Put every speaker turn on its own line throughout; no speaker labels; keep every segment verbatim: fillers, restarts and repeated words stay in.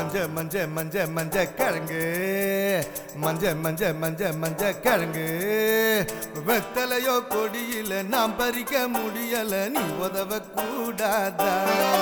மஞ்ச மஞ்ச மஞ்ச மஞ்ச கிழங்கு மஞ்ச மஞ்ச மஞ்ச மஞ்ச கிழங்கு வெத்தலையோ கொடியில நாம் பறிக்க முடியல நீ உதவ கூடாதா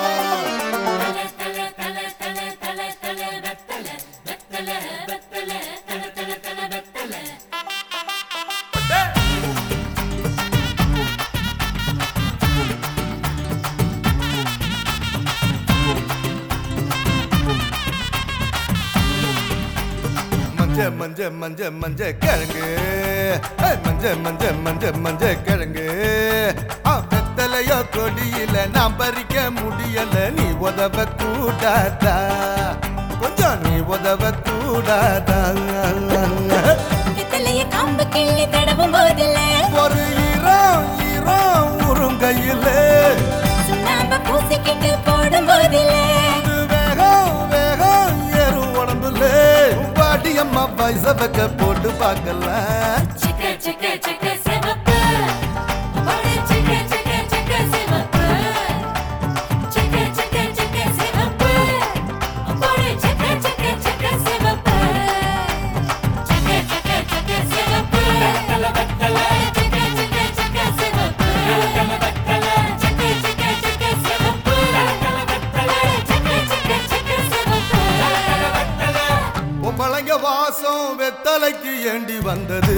மஞ்ச மஞ்ச மஞ்ச கிழங்கு மஞ்ச மஞ்ச மஞ்ச மஞ்ச கிழங்கு வெத்தலையோ கொடியில நாம் பறிக்க முடியல நீ உதவ கூடாதா கொஞ்சம் நீ உதவ கூடாதா
வெத்தலைய காம்பு கிள்ளி தடவும் போதில்ல
ஒரு ஈரம் ஈரம் உருங்கையில
சுண்ணாம்பு பூசிக்கிட்டு போடும் போதில்ல
வேகம் வேகம் ஏறு உடம்புல அம்மா பைசவக்க போட்டு பார்க்கலாம்
சிக்க சிக்க சிக்க சிவப்பு போடு சிக்க சிக்க சிக்க சிவப்பு சிக்க சிக்க சிக்க சிவப்பு போடு சிக்க சிக்க சிக்க சிவப்பு சிக்க சிக்க சிக்க சிவப்பு வெத்தல வெத்தல சிக்க சிக்க சிக்க சிவப்பு வெத்தல வெத்தல சிக்க சிக்க சிக்க சிவப்பு வெத்தல வெத்தல சிக்க சிக்க சிக்க சிவப்பு வெத்தல வெத்தல
பழங்க வாசம் வெத்தலைக்கு ஏண்டி வந்தது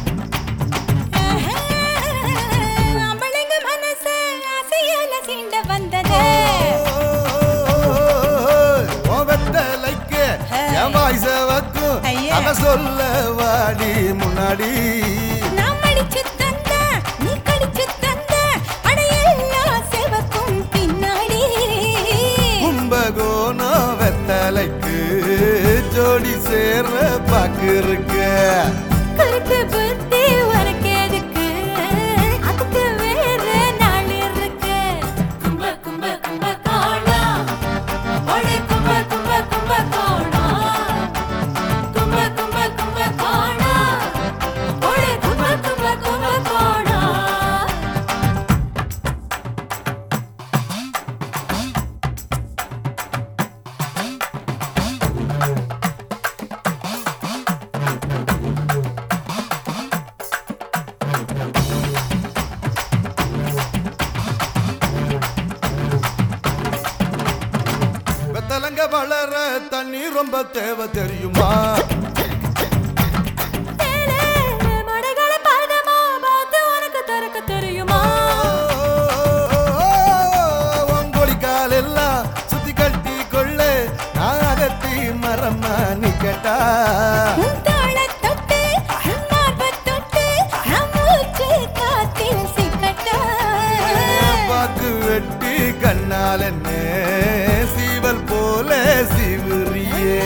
அம்பளங்க மனசு ஆசையால சீண்ட வந்தது
ஓ வெத்தலைக்கு என் வாய்ஸவக்கும் அத சொல்ல வாடி முன்னாடி
நான் மடிச்சு தந்த நீ கடிச்சு தந்த அடையெல்லாம் செவக்கும் பின்னாடி
கும்பகோண வெத்தலைக்கு ஜோடி சேர பாக்கு இருக்க
கருத்து புத்தி உனக்கு எதுக்கு அதுக்கு வேற நாள் இருக்கு கும்ப கும்ப கும்ப கோணா ஒளி கும்ப கும்ப கும்ப கோணா கும்ப கும்ப கும்ப கோணா ஒளி கும்ப கும்ப கும்ப கோணா
வெத்தலங்க வளர தண்ணி ரொம்ப தேவை தெரியுமா
மடைகளை பாதமா பார்த்து உனக்கு திறக்க தெரியுமா
ஒங்கொழி காலெல்லாம் சுத்தி கட்டி கொள்ள நாகத்தி மரமா நிக்கட்டா பாக்கு வெட்டி கண்ணால் என்ன சீவல் போல சிவரியே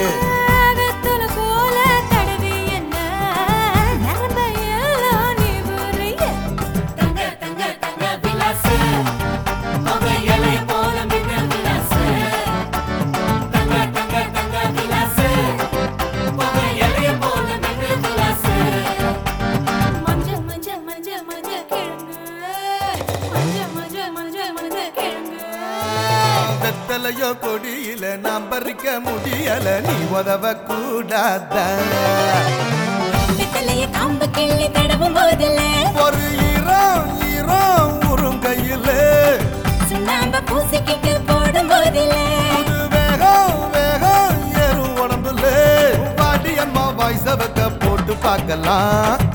வெத்தலையோ கொடியில நாம் பறிக்க முடியல நீ உதவ கூடாதா
வெத்தலைய காம்பு கிள்ளி தடவும் போதில்ல
ஒரு ஈரம் ஈரம் உருங்கையில
சுண்ணாம்பு பூசிக்கிட்டு போடும் போதில்ல
வேகம் வேகம் ஏறு உடம்புல வாடி அம்மா வாய்ஸவக்க போட்டு பார்க்கலாம்